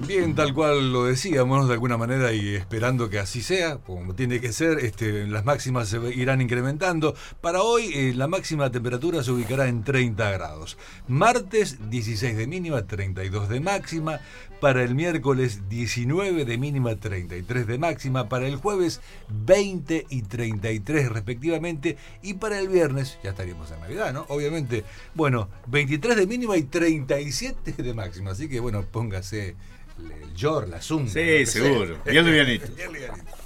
Bien, tal cual lo decíamos de alguna manera y esperando que así sea, como tiene que ser, las máximas se irán incrementando. Para hoy la máxima temperatura se ubicará en 30 grados. Martes 16 de mínima, 32 de máxima. Para el miércoles 19 de mínima, 33 de máxima. Para el jueves 20 y 33 respectivamente. Y para el viernes, ya estaríamos en Navidad, ¿no? Obviamente, bueno, 23 de mínima y 37 de máxima. Así que bueno, póngase el Yor, la Zunga. Sí, seguro. Bien livianito. Bien livianito.